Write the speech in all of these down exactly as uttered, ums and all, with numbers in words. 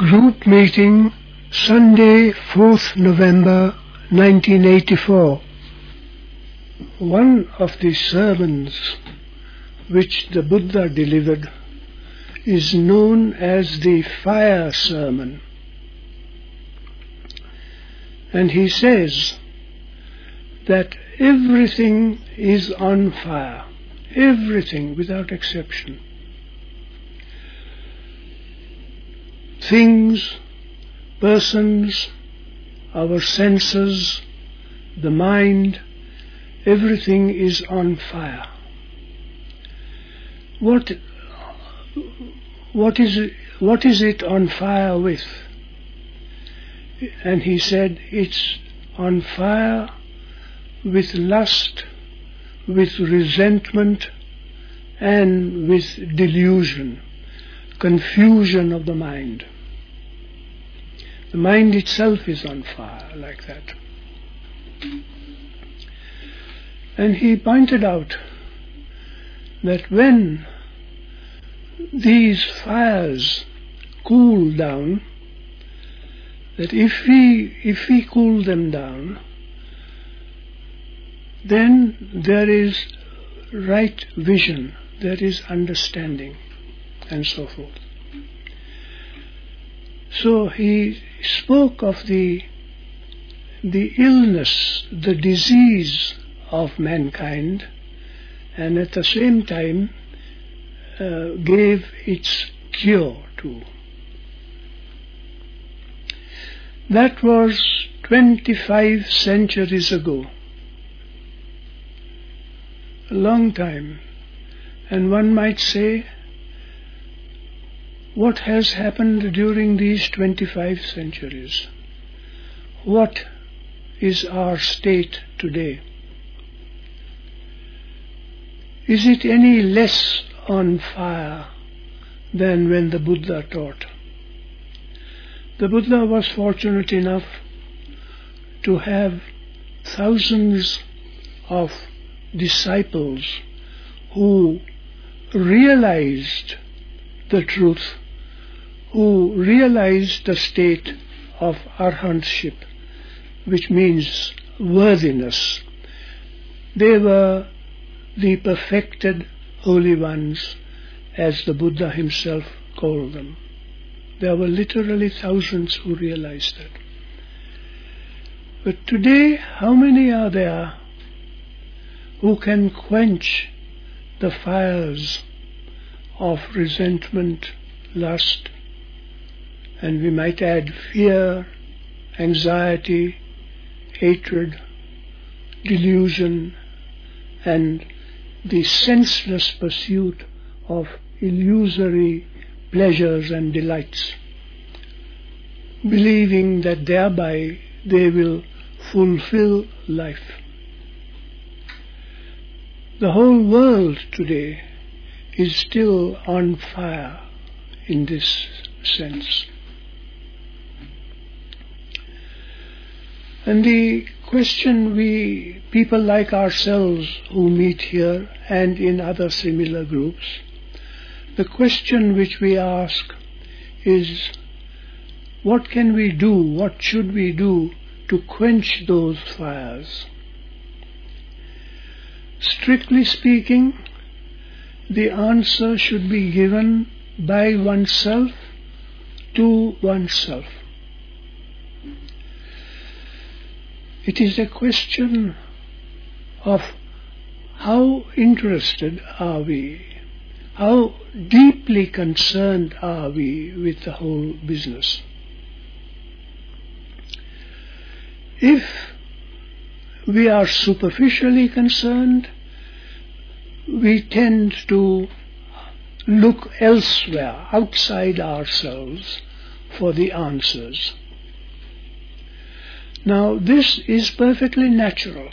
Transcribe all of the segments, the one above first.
Group meeting, Sunday, fourth November nineteen eighty-four. One of the sermons which the Buddha delivered is known as the fire sermon. And he says that everything is on fire, everything without exception. Things, persons, our senses, the mind, everything is on fire. What, what is it, what is it on fire with? And he said, it's on fire with lust, with resentment, and with delusion, confusion of the mind. The mind itself is on fire like that. And he pointed out that when these fires cool down, that if we, if we cool them down, then there is right vision, there is understanding, and so forth. So he spoke of the the illness, the disease of mankind, and at the same time uh, gave its cure too. That was twenty-five centuries ago, a long time, and one might say, what has happened during these twenty-five centuries? What is our state today? Is it any less on fire than when the Buddha taught? The Buddha was fortunate enough to have thousands of disciples who realized the truth, who realized the state of arhantship, which means worthiness. They were the perfected holy ones, as the Buddha himself called them. There were literally thousands who realized that. But today, how many are there who can quench the fires of resentment, lust, and we might add fear, anxiety, hatred, delusion, and the senseless pursuit of illusory pleasures and delights, believing that thereby they will fulfill life. The whole world today is still on fire in this sense. And the question we, people like ourselves who meet here and in other similar groups, the question which we ask is, what can we do, what should we do to quench those fires? Strictly speaking, the answer should be given by oneself to oneself. It is a question of how interested are we, how deeply concerned are we with the whole business. If we are superficially concerned, we tend to look elsewhere, outside ourselves, for the answers. Now, this is perfectly natural.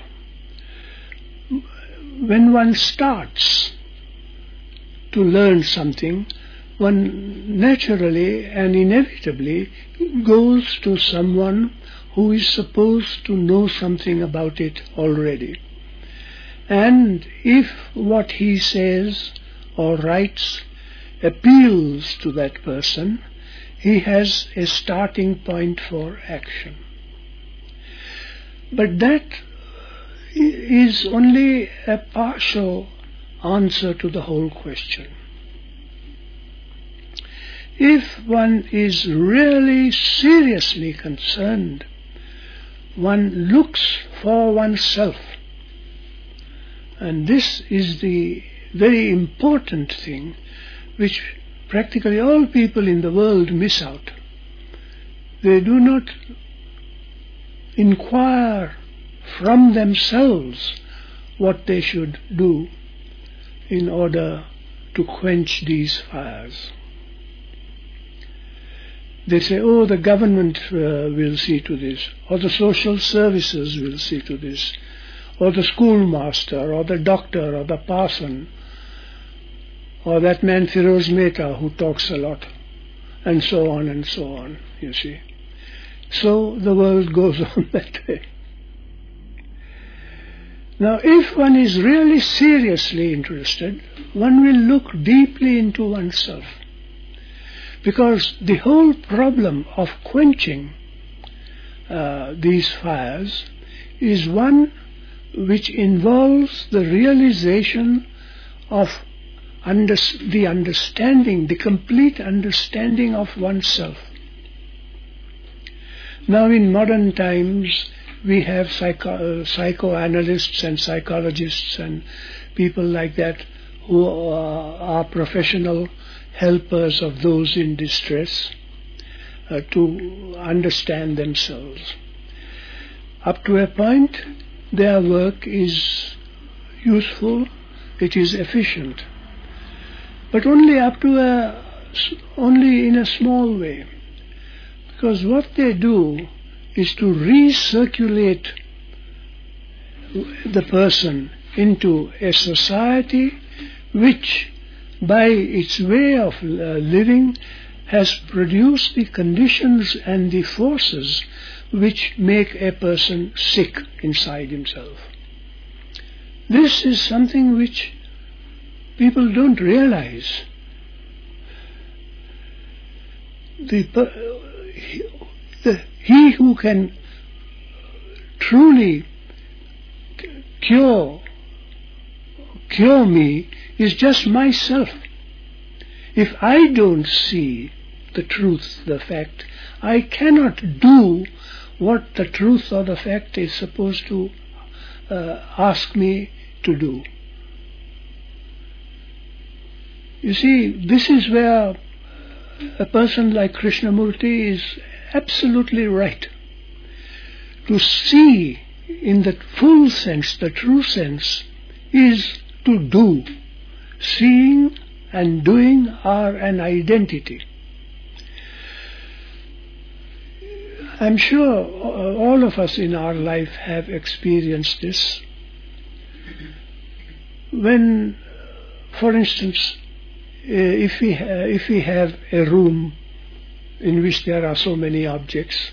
When one starts to learn something, one naturally and inevitably goes to someone who is supposed to know something about it already. And if what he says or writes appeals to that person, he has a starting point for action. But that is only a partial answer to the whole question. If one is really seriously concerned, one looks for oneself. And this is the very important thing which practically all people in the world miss out. They do not inquire from themselves what they should do in order to quench these fires. They say, oh, the government uh, will see to this, or the social services will see to this, or the schoolmaster, or the doctor, or the parson, or that man Firoz Mehta who talks a lot, and so on and so on, you see. So the world goes on that way. Now, if one is really seriously interested, one will look deeply into oneself. Because the whole problem of quenching uh, these fires is one which involves the realization of under, the understanding, the complete understanding of oneself. Now in modern times we have psycho, uh, psychoanalysts and psychologists and people like that who uh, are professional helpers of those in distress uh, to understand themselves. Up to a point, their work is useful, it is efficient, but only up to a, only in a small way, because what they do is to recirculate the person into a society which, by its way of uh, living, has produced the conditions and the forces which make a person sick inside himself. This is something which people don't realize. The, the, he who can truly cure, cure me is just myself. If I don't see the truth, the fact, I cannot do what the truth or the fact is supposed to uh, ask me to do. You see, this is where a person like Krishnamurti is absolutely right. To see in the full sense, the true sense, is to do. Seeing and doing are an identity. I'm sure all of us in our life have experienced this. When, for instance, if we, ha- if we have a room in which there are so many objects,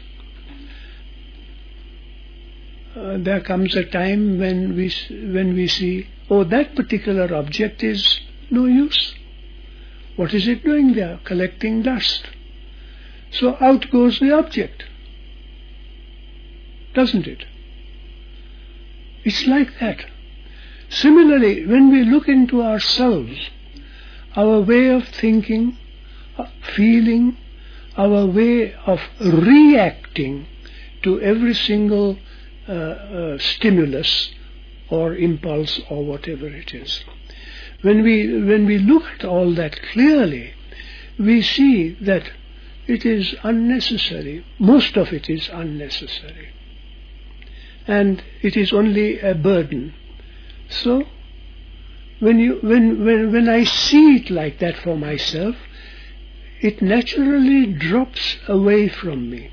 uh, there comes a time when we, when we see, oh, that particular object is no use. What is it doing there? Collecting dust. So out goes the object. Doesn't it? It's like that. Similarly, when we look into ourselves, our way of thinking, feeling, our way of reacting to every single uh, uh, stimulus or impulse or whatever it is. When we, when we look at all that clearly, we see that it is unnecessary. Most of it is unnecessary. And it is only a burden. So, when, you, when, when, when I see it like that for myself, it naturally drops away from me.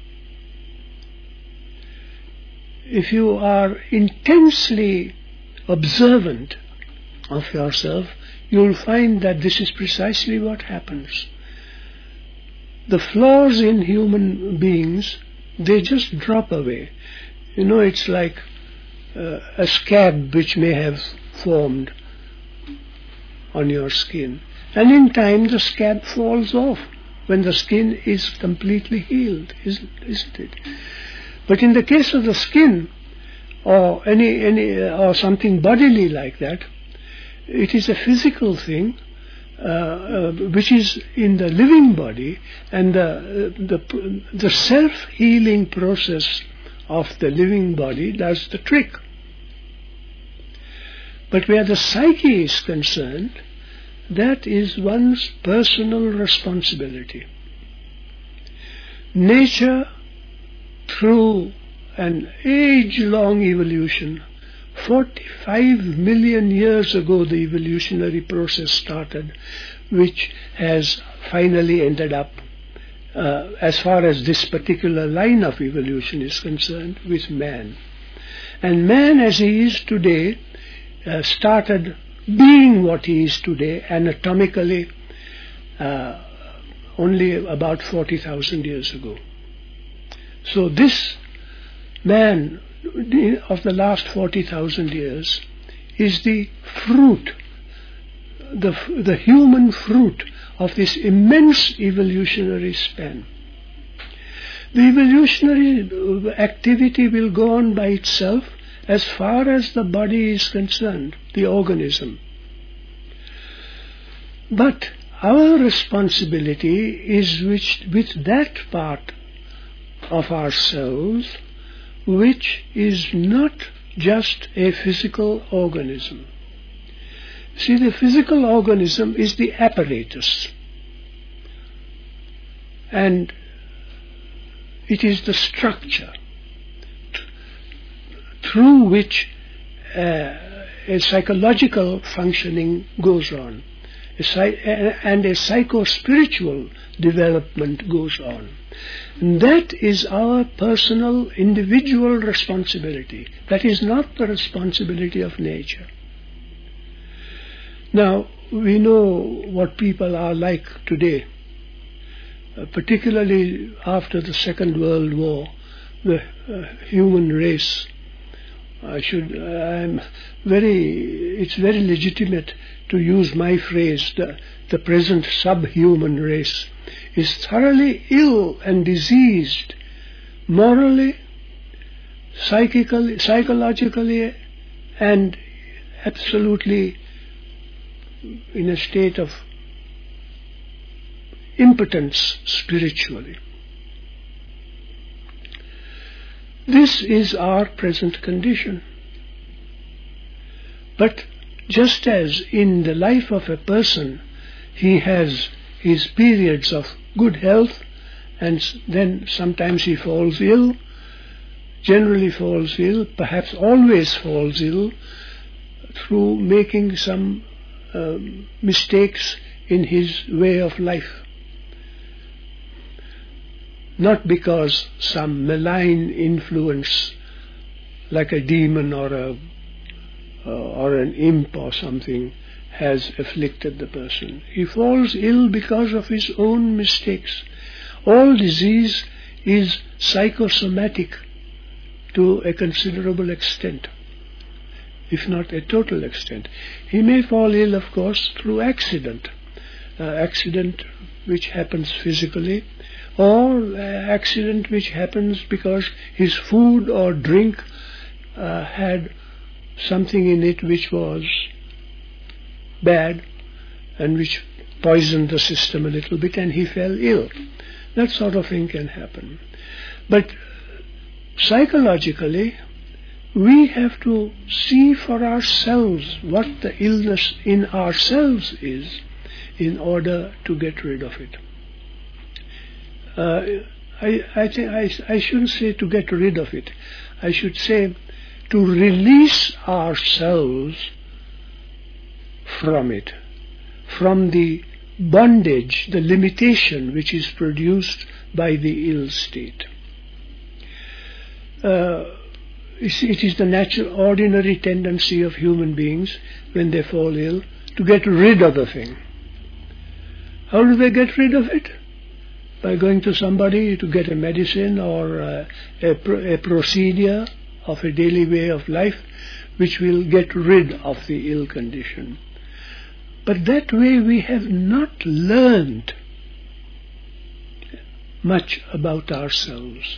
If you are intensely observant of yourself, you will find that this is precisely what happens. The flaws in human beings, they just drop away. You know, it's like uh, a scab which may have formed on your skin. And in time the scab falls off. when the skin is completely healed, isn't, isn't it? But in the case of the skin, or any any or something bodily like that, it is a physical thing uh, uh, which is in the living body, and the the the self-healing process of the living body does the trick. But where the psyche is concerned, that is one's personal responsibility. Nature, through an age-long evolution, forty-five million years ago the evolutionary process started, which has finally ended up, uh, as far as this particular line of evolution is concerned, with man. And man as he is today uh, started being what he is today anatomically uh, only about forty thousand years ago. So this man of the last forty thousand years is the fruit, the, the human fruit of this immense evolutionary span. The evolutionary activity will go on by itself as far as the body is concerned, the organism. But our responsibility is which, with that part of ourselves which is not just a physical organism. See, the physical organism is the apparatus, and it is the structure through which uh, a psychological functioning goes on, a psy- and a psycho-spiritual development goes on. And that is our personal, individual responsibility. That is not the responsibility of nature. Now, we know what people are like today, uh, particularly after the Second World War, the uh, human race. I should, I'm very, it's very legitimate to use my phrase, the, the present subhuman race is thoroughly ill and diseased, morally, psychically, psychologically, and absolutely in a state of impotence spiritually. This is our present condition. But just as in the life of a person he has his periods of good health, and then sometimes he falls ill, generally falls ill, perhaps always falls ill, through making some uh, mistakes in his way of life. Not because some malign influence, like a demon or a uh, or an imp or something, has afflicted the person. He falls ill because of his own mistakes. All disease is psychosomatic to a considerable extent, if not a total extent. He may fall ill, of course, through accident, uh, accident which happens physically, or accident which happens because his food or drink uh, had something in it which was bad and which poisoned the system a little bit and he fell ill. That sort of thing can happen. But psychologically, we have to see for ourselves what the illness in ourselves is in order to get rid of it. Uh, I, I think I, I shouldn't say to get rid of it. I should say to release ourselves from it, from the bondage, the limitation which is produced by the ill state. Uh, it is the natural, ordinary tendency of human beings when they fall ill to get rid of the thing. How do they get rid of it? By going to somebody to get a medicine or uh, a, a procedure of a daily way of life which will get rid of the ill condition. But that way we have not learned much about ourselves.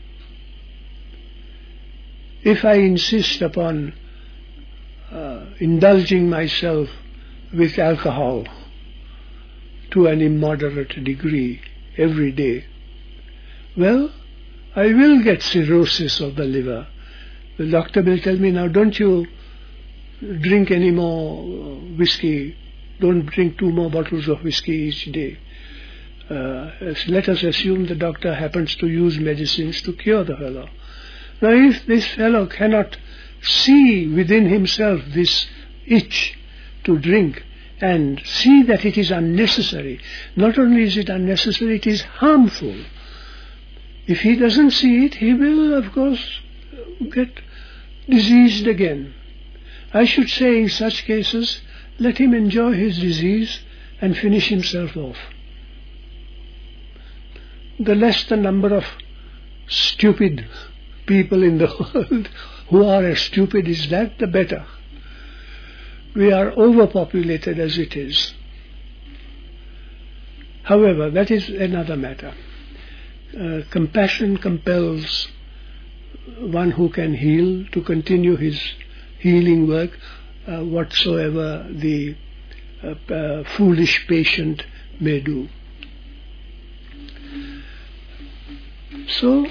If I insist upon uh, indulging myself with alcohol to an immoderate degree every day, well, I will get cirrhosis of the liver. The doctor will tell me, now don't you drink any more whiskey, don't drink two more bottles of whiskey each day. Uh, let us assume the doctor happens to use medicines to cure the fellow. Now if this fellow cannot see within himself this itch to drink and see that it is unnecessary, not only is it unnecessary, it is harmful. If he doesn't see it, he will, of course, get diseased again. I should say in such cases, let him enjoy his disease and finish himself off. The less the number of stupid people in the world who are as stupid as that, the better. We are overpopulated as it is. However, that is another matter. Uh, compassion compels one who can heal to continue his healing work, uh, whatsoever the uh, uh, foolish patient may do. So,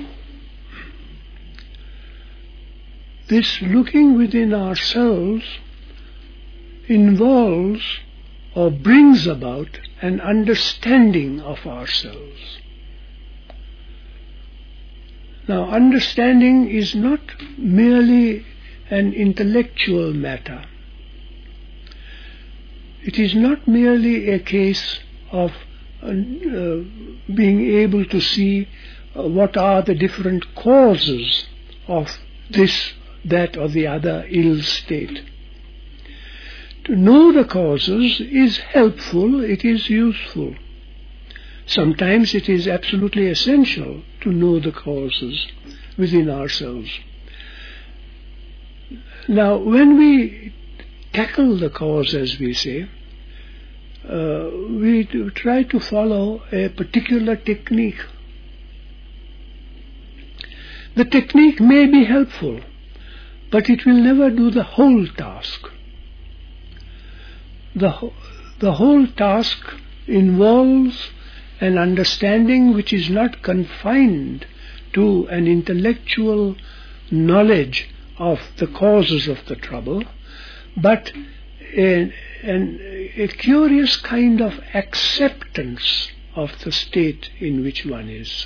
this looking within ourselves involves or brings about an understanding of ourselves. Now, understanding is not merely an intellectual matter. It is not merely a case of uh, uh, being able to see uh, what are the different causes of this, that or the other ill state. To know the causes is helpful, it is useful. Sometimes it is absolutely essential to know the causes within ourselves. Now, when we tackle the cause, as we say, uh, we do try to follow a particular technique. The technique may be helpful, but it will never do the whole task. The, the whole task involves an understanding which is not confined to an intellectual knowledge of the causes of the trouble, but a, an, a curious kind of acceptance of the state in which one is.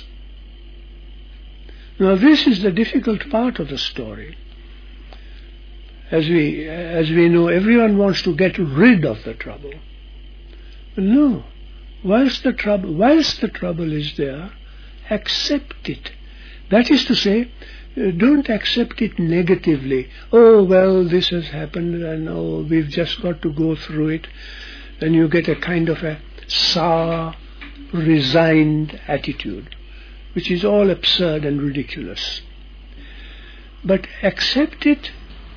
Now this is the difficult part of the story. As we, as we know, everyone wants to get rid of the trouble. No. Whilst the trouble, whilst the trouble is there, accept it. That is to say, uh, don't accept it negatively. Oh, well, this has happened, and oh, we've just got to go through it. Then you get a kind of a sour, resigned attitude, which is all absurd and ridiculous. But accept it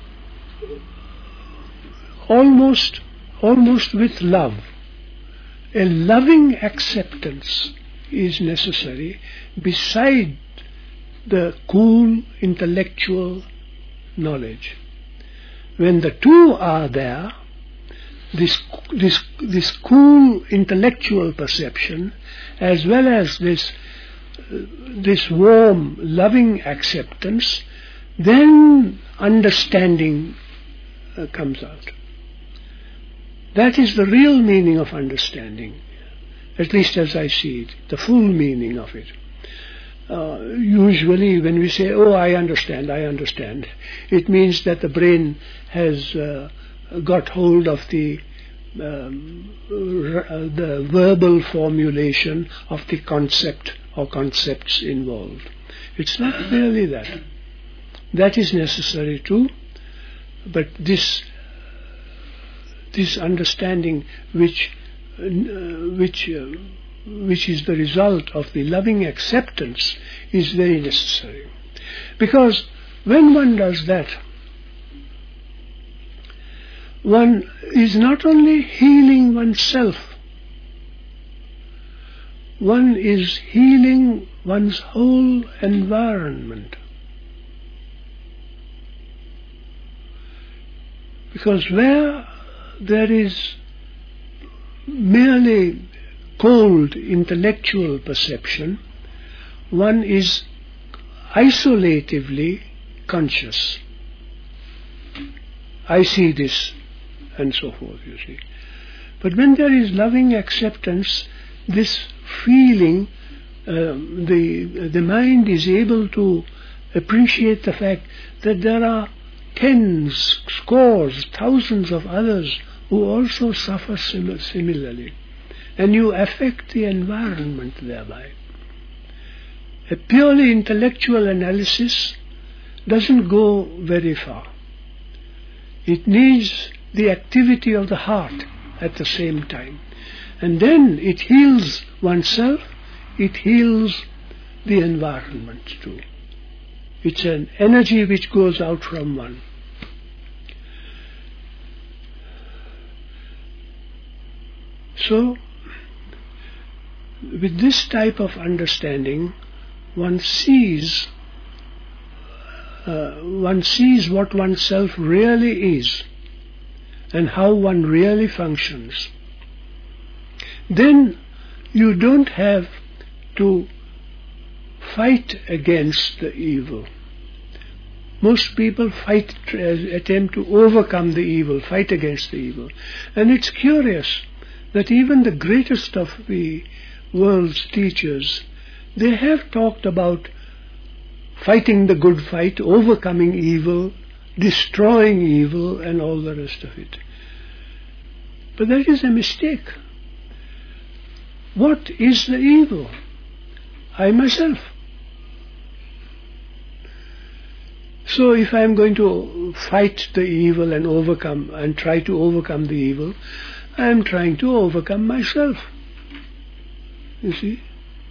almost, almost with love. A loving acceptance is necessary beside the cool intellectual knowledge. When the two are there, this, this, this cool intellectual perception as well as this, uh, this warm, loving acceptance, then understanding uh, comes out. That is the real meaning of understanding, at least as I see it, the full meaning of it. Uh, usually when we say, oh, I understand, I understand, it means that the brain has uh, got hold of the, um, r- the verbal formulation of the concept or concepts involved. It's not really that. That is necessary too, but this this understanding which uh, which uh, which is the result of the loving acceptance is very necessary. Because when one does that, one is not only healing oneself, one is healing one's whole environment. Because where there is merely cold intellectual perception, one is isolatively conscious. I see this, and so forth, you see. But when there is loving acceptance, this feeling, um, the, the mind is able to appreciate the fact that there are tens, scores, thousands of others who also suffer sim- similarly. And you affect the environment thereby. A purely intellectual analysis doesn't go very far. It needs the activity of the heart at the same time. And then it heals oneself, it heals the environment too. It's an energy which goes out from one. So, with this type of understanding, one sees uh, one sees what oneself really is and how one really functions. Then you don't have to fight against the evil. Most people fight, uh, attempt to overcome the evil, fight against the evil. And it's curious that even the greatest of the world's teachers, they have talked about fighting the good fight, overcoming evil, destroying evil, and all the rest of it. But that is a mistake. What is the evil? I myself. So if I am going to fight the evil and overcome, and try to overcome the evil, I am trying to overcome myself. You see?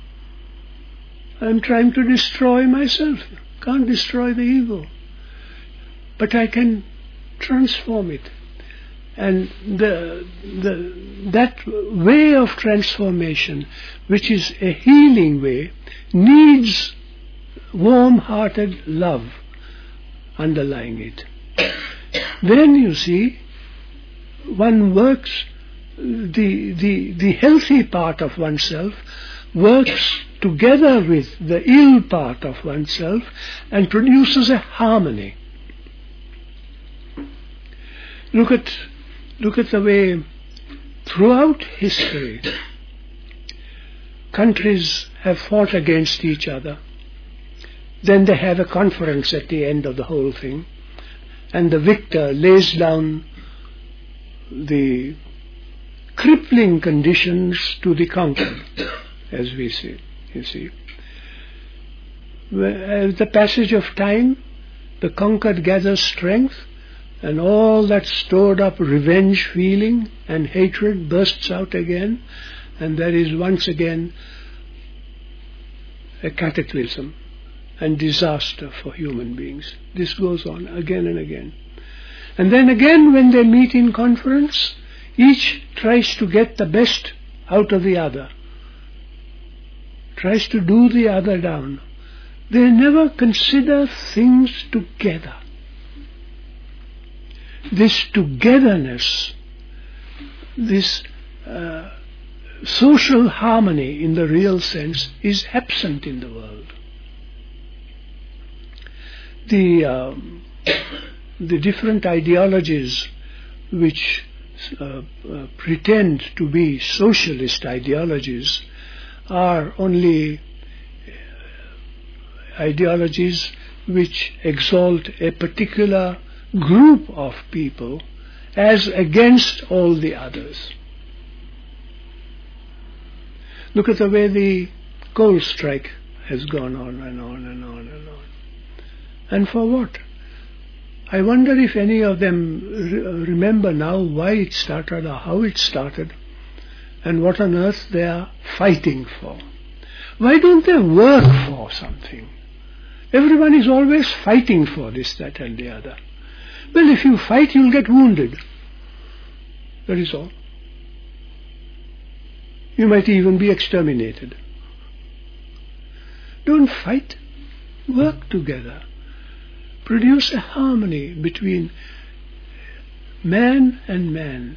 I am trying to destroy myself. Can't destroy the evil. But I can transform it. And the, the, that way of transformation, which is a healing way, needs warm-hearted love underlying it. Then you see, one works, the, the, the healthy part of oneself works together with the ill part of oneself and produces a harmony. Look at, look at the way throughout history countries have fought against each other. Then they have a conference at the end of the whole thing, and the victor lays down the crippling conditions to the conquered, as we say, you see. As the passage of time, the conquered gathers strength, and all that stored up revenge feeling and hatred bursts out again, and there is once again a cataclysm and disaster for human beings. This goes on again and again. And then again, when they meet in conference, each tries to get the best out of the other, tries to do the other down. They never consider things together. This togetherness, this uh, social harmony in the real sense is absent in the world. The, um, the different ideologies which uh, uh, pretend to be socialist ideologies are only ideologies which exalt a particular group of people as against all the others. Look at the way the coal strike has gone on and on and on and on. And for what? I wonder if any of them re- remember now why it started or how it started and what on earth they are fighting for. Why don't they work for something? Everyone is always fighting for this, that and the other. Well, if you fight, you'll get wounded. That is all. You might even be exterminated. Don't fight. Work together. Produce a harmony between man and man.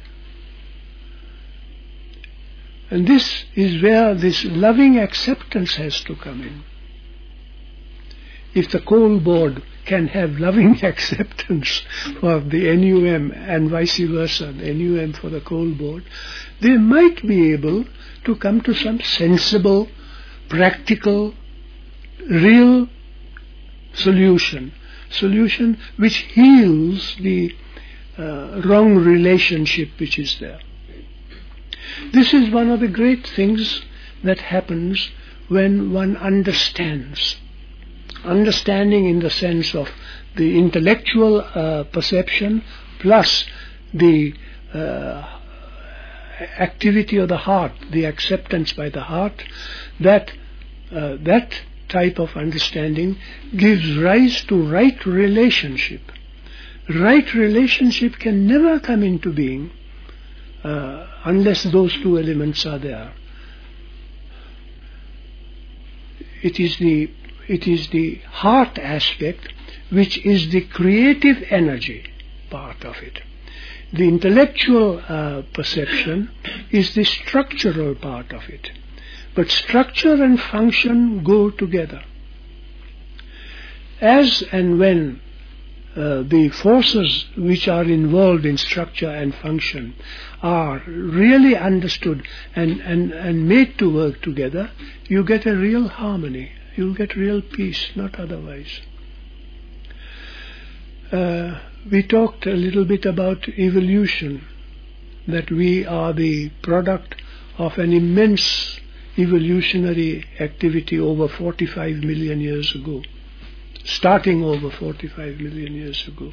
And this is where this loving acceptance has to come in. If the coal board can have loving acceptance for the N U M and vice versa, the N U M for the coal board, they might be able to come to some sensible, practical, real solution. Solution which heals the uh, wrong relationship which is there. This is one of the great things that happens when one understands. Understanding in the sense of the intellectual uh, perception plus the uh, activity of the heart, the acceptance by the heart, that uh, that type of understanding gives rise to right relationship. Right relationship can never come into being uh, unless those two elements are there. It is the It is the heart aspect which is the creative energy part of it. The intellectual uh, perception is the structural part of it. But structure and function go together. As and when uh, the forces which are involved in structure and function are really understood and, and, and made to work together, you get a real harmony. You'll get real peace, not otherwise. Uh, we talked a little bit about evolution, that we are the product of an immense evolutionary activity over forty-five million years ago, starting over forty-five million years ago.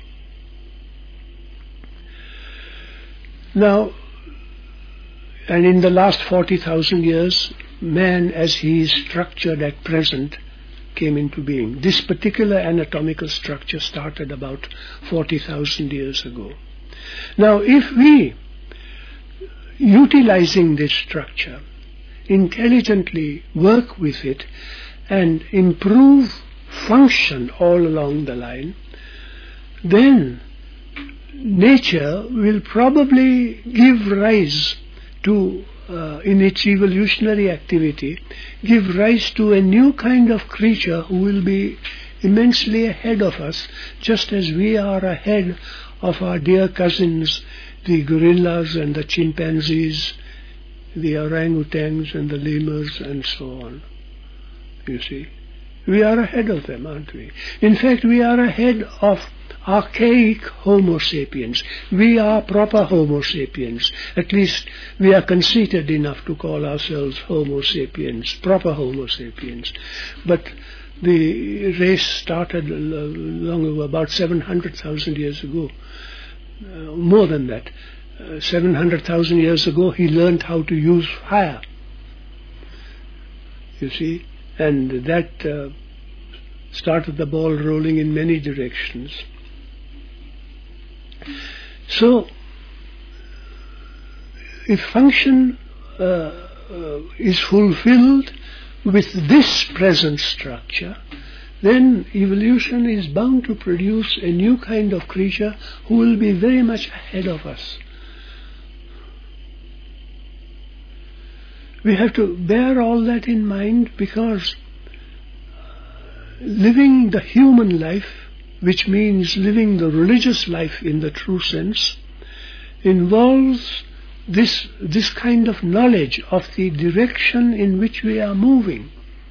Now, and in the last forty thousand years, man as he is structured at present came into being. This particular anatomical structure started about forty thousand years ago. Now if we, utilizing this structure, intelligently work with it and improve function all along the line, then nature will probably give rise to Uh, in its evolutionary activity, give rise to a new kind of creature who will be immensely ahead of us, just as we are ahead of our dear cousins, the gorillas and the chimpanzees, the orangutans and the lemurs and so on. You see, we are ahead of them, aren't we? In fact, we are ahead of archaic Homo sapiens. We are proper Homo sapiens. At least we are conceited enough to call ourselves Homo sapiens, proper Homo sapiens. But the race started long ago, about seven hundred thousand years ago. Uh, more than that. Uh, seven hundred thousand years ago he learned how to use fire. You see? And that uh, started the ball rolling in many directions. So, if function uh, uh, is fulfilled with this present structure, then evolution is bound to produce a new kind of creature who will be very much ahead of us. We have to bear all that in mind, because living the human life, which means living the religious life in the true sense, involves this this kind of knowledge of the direction in which we are moving.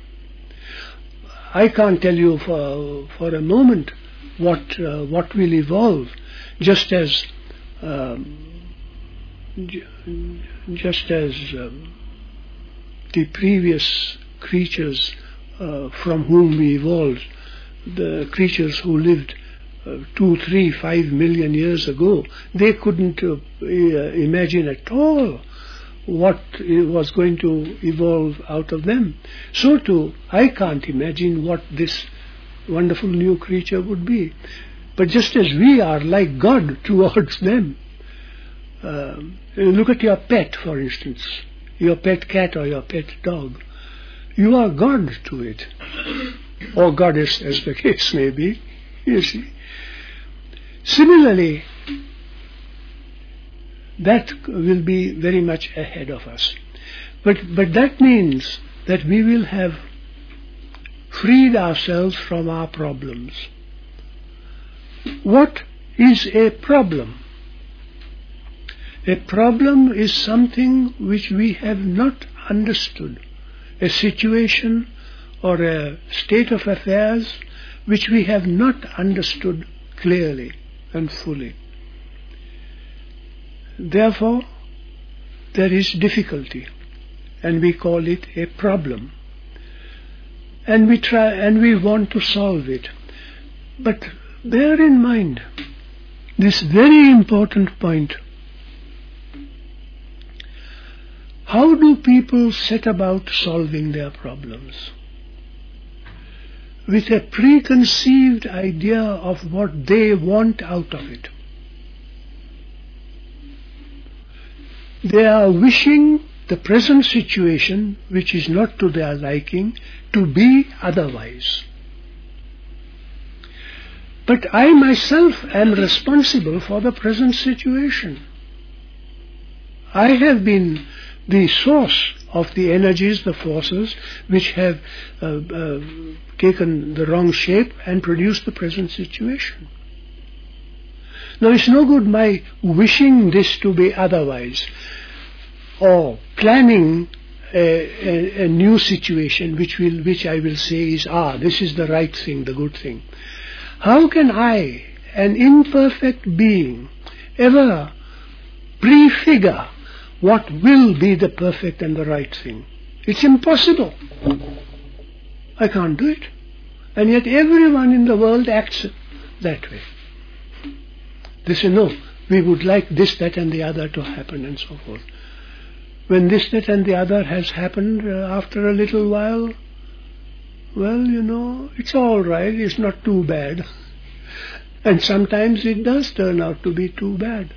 I can't tell you for for a moment what uh, what will evolve, just as um, j- just as um, the previous creatures uh, from whom we evolved, the creatures who lived uh, two, three, five million years ago, they couldn't uh, imagine at all what was going to evolve out of them. So too, I can't imagine what this wonderful new creature would be. But just as we are like God towards them, uh, look at your pet, for instance. your pet cat or your pet dog. You are God to it, or goddess as the case may be, you see. Similarly, that will be very much ahead of us. But, but that means that we will have freed ourselves from our problems. What is a problem? A problem is something which we have not understood, a situation or a state of affairs which we have not understood clearly and fully. Therefore, there is difficulty, and we call it a problem. And we try, and we want to solve it. But bear in mind this very important point. How do people set about solving their problems? With a preconceived idea of what they want out of it. They are wishing the present situation, which is not to their liking, to be otherwise. But I myself am responsible for the present situation. I have been the source of the energies, the forces, which have uh, uh, taken the wrong shape and produced the present situation. Now it's no good my wishing this to be otherwise, or planning a, a, a new situation which will, which I will say is, ah, this is the right thing, the good thing. How can I, an imperfect being, ever prefigure what will be the perfect and the right thing? It's impossible. I can't do it. And yet everyone in the world acts that way. They say, no, we would like this, that and the other to happen and so forth. When this, that and the other has happened uh, after a little while, well, you know, it's all right, it's not too bad. And sometimes it does turn out to be too bad.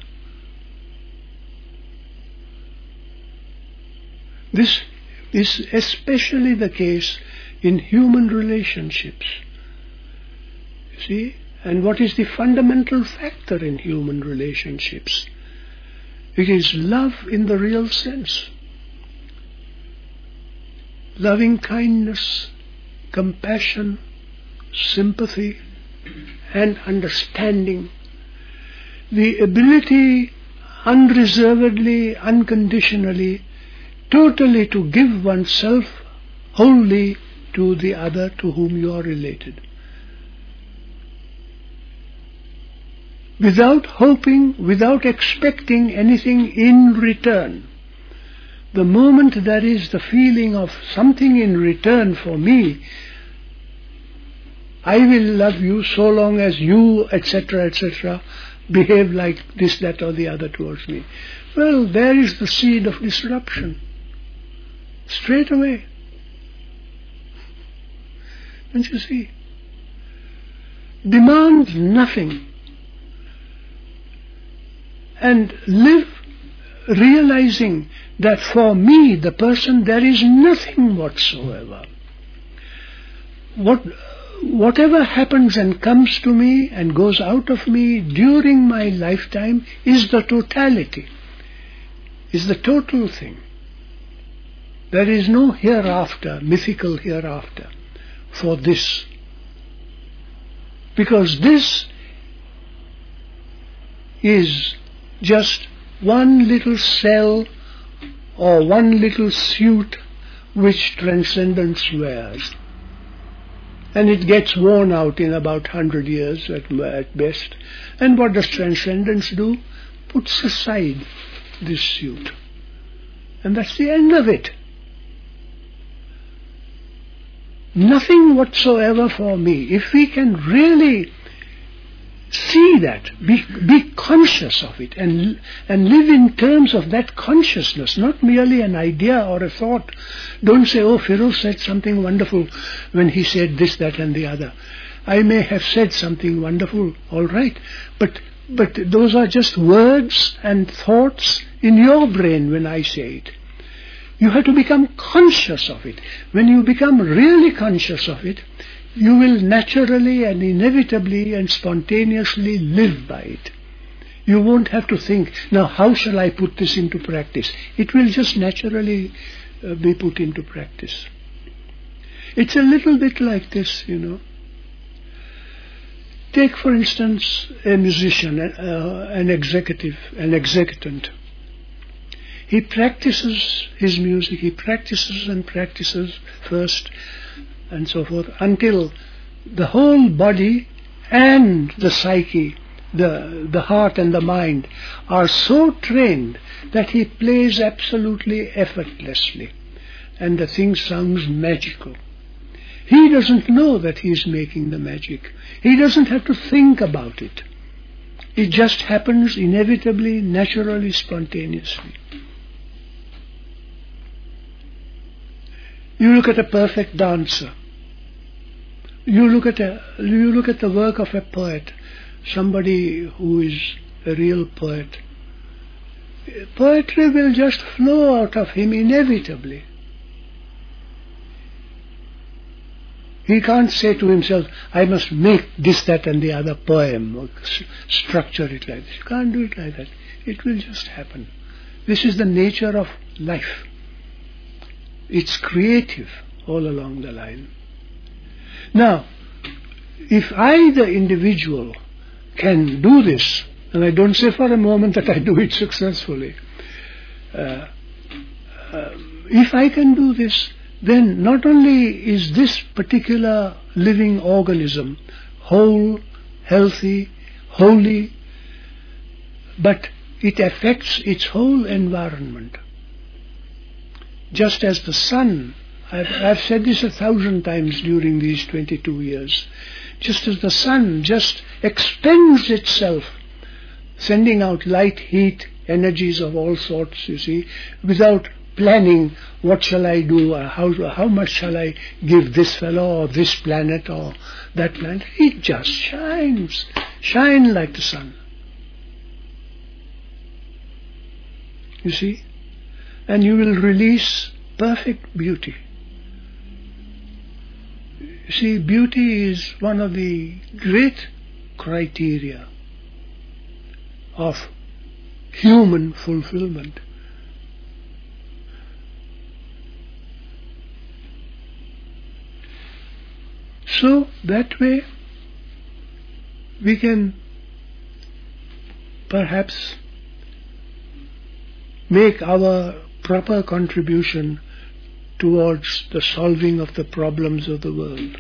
This is especially the case in human relationships. You see? And what is the fundamental factor in human relationships? It is love in the real sense. Loving kindness, compassion, sympathy, and understanding. The ability unreservedly, unconditionally, totally to give oneself wholly to the other to whom you are related. Without hoping, without expecting anything in return. The moment there is the feeling of something in return for me, I will love you so long as you, et cetera, et cetera, behave like this, that or the other towards me. Well, there is the seed of disruption. Straight away. Don't you see? Demand nothing. And live realizing that for me, the person, there is nothing whatsoever. What, whatever happens and comes to me and goes out of me during my lifetime is the totality, is the total thing. There is no hereafter, mythical hereafter, for this. Because this is just one little cell or one little suit which transcendence wears. And it gets worn out in about hundred years at, at best. And what does transcendence do? Puts aside this suit. And that's the end of it. Nothing whatsoever for me. If we can really see that, be, be conscious of it, and, and live in terms of that consciousness, not merely an idea or a thought. Don't say, oh, Firoz said something wonderful when he said this, that and the other. I may have said something wonderful, all right, but, but those are just words and thoughts in your brain when I say it. You have to become conscious of it. When you become really conscious of it, you will naturally and inevitably and spontaneously live by it. You won't have to think, now how shall I put this into practice? It will just naturally uh, be put into practice. It's a little bit like this, you know. Take, for instance, a musician, uh, an executive, an executant. He practices his music, he practices and practices first and so forth until the whole body and the psyche, the, the heart and the mind are so trained that he plays absolutely effortlessly and the thing sounds magical. He doesn't know that he is making the magic. He doesn't have to think about it. It just happens inevitably, naturally, spontaneously. You look at a perfect dancer. You look at a, you look at the work of a poet, somebody who is a real poet. Poetry will just flow out of him inevitably. He can't say to himself, I must make this, that and the other poem, or s- structure it like this. You can't do it like that. It will just happen. This is the nature of life. It's creative all along the line. Now, if I, the individual, can do this, and I don't say for a moment that I do it successfully, uh, uh, if I can do this, then not only is this particular living organism whole, healthy, holy, but it affects its whole environment. Just as the sun, I've, I've said this a thousand times during these twenty-two years, just as the sun just expends itself, sending out light, heat, energies of all sorts, you see, without planning what shall I do, or how, how much shall I give this fellow or this planet or that planet. It just shines, shine like the sun. You see? And you will release perfect beauty. You see, beauty is one of the great criteria of human fulfillment. So that way we can perhaps make our proper contribution towards the solving of the problems of the world.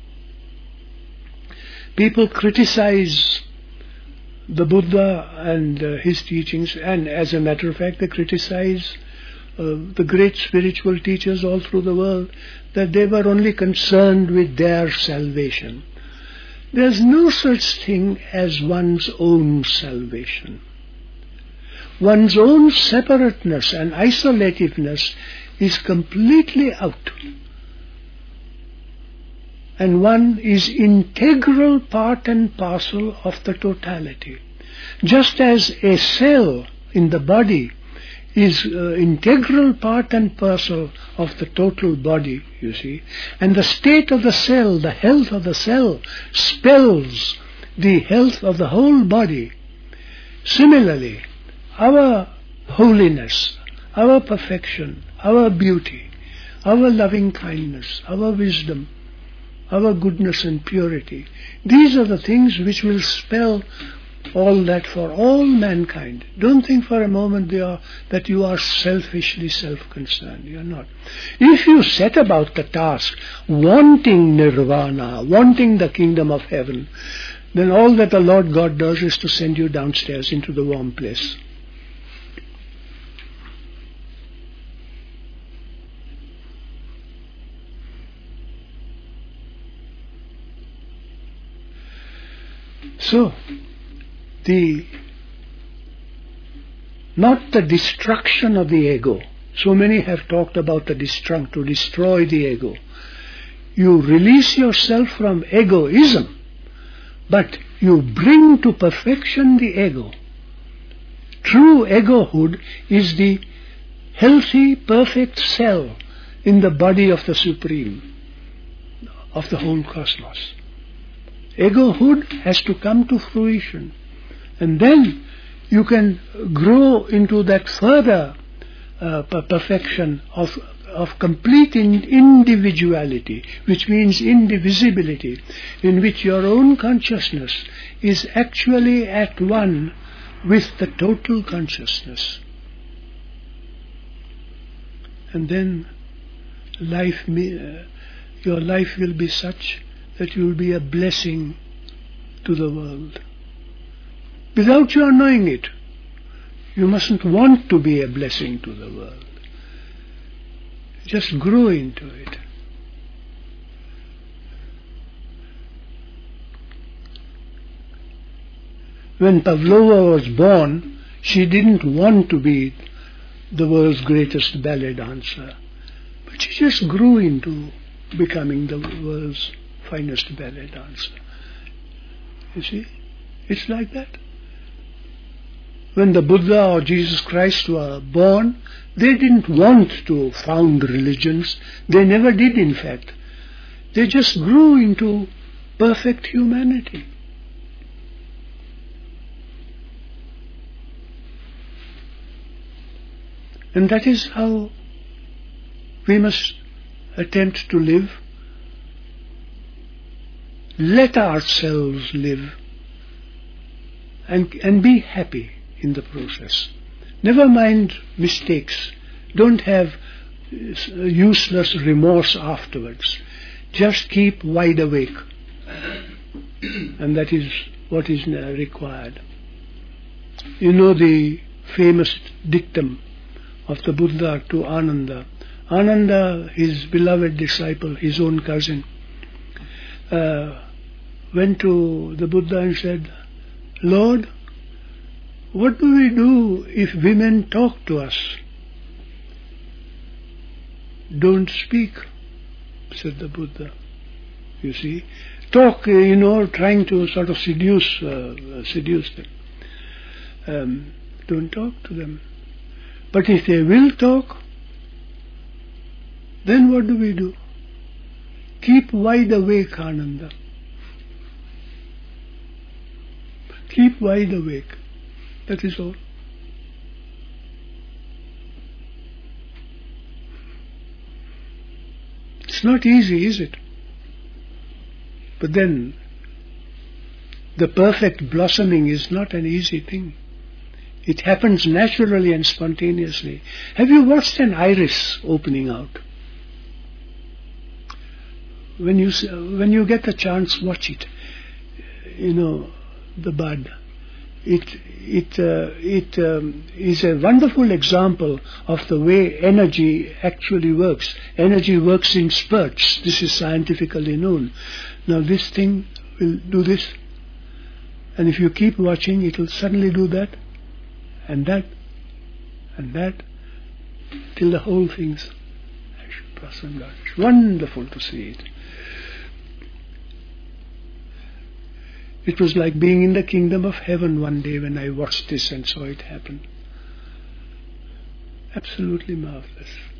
People criticize the Buddha and uh, his teachings, and as a matter of fact they criticize uh, the great spiritual teachers all through the world, that they were only concerned with their salvation. There's no such thing as one's own salvation. One's own separateness and isolativeness is completely out. And one is integral part and parcel of the totality. Just as a cell in the body is uh, integral part and parcel of the total body, you see, and the state of the cell, the health of the cell, spells the health of the whole body. Similarly, our holiness, our perfection, our beauty, our loving kindness, our wisdom, our goodness and purity, these are the things which will spell all that for all mankind. Don't think for a moment they are, that you are selfishly self-concerned. You are not. If you set about the task wanting nirvana, wanting the kingdom of heaven, then all that the Lord God does is to send you downstairs into the warm place. So, the not the destruction of the ego. So many have talked about the destruct, to destroy the ego. You release yourself from egoism, but you bring to perfection the ego. True egohood is the healthy, perfect cell in the body of the Supreme, of the whole cosmos. Egohood has to come to fruition. And then you can grow into that further uh, perfection of of complete in individuality, which means indivisibility, in which your own consciousness is actually at one with the total consciousness. And then life, uh, your life will be such that you will be a blessing to the world. Without your knowing it, you mustn't want to be a blessing to the world. Just grow into it. When Pavlova was born, she didn't want to be the world's greatest ballet dancer, but she just grew into becoming the world's finest ballet dancer. You see, it's like that. When the Buddha or Jesus Christ were born, they didn't want to found religions. They never did, in fact. They just grew into perfect humanity. And that is how we must attempt to live. Let ourselves live and, and be happy in the process. Never mind mistakes. Don't have useless remorse afterwards. Just keep wide awake. And that is what is required. You know the famous dictum of the Buddha to Ananda. Ananda, his beloved disciple, his own cousin, uh, went to the Buddha and said, Lord, what do we do if women talk to us? Don't speak, said the Buddha. You see, talk, you know, trying to sort of seduce, uh, seduce them. Um, don't talk to them. But if they will talk, then what do we do? Keep wide awake, Ananda. Keep wide awake. That is all. It's not easy, is it? But then, the perfect blossoming is not an easy thing. It happens naturally and spontaneously. Have you watched an iris opening out? When you when you get the chance, watch it. You know, the bud. It it uh, it um, is a wonderful example of the way energy actually works. Energy works in spurts. This is scientifically known. Now this thing will do this, and if you keep watching, it will suddenly do that, and that, and that, till the whole thing's blossomed out. It's wonderful to see it. It was like being in the kingdom of heaven one day when I watched this and saw it happen. Absolutely marvelous.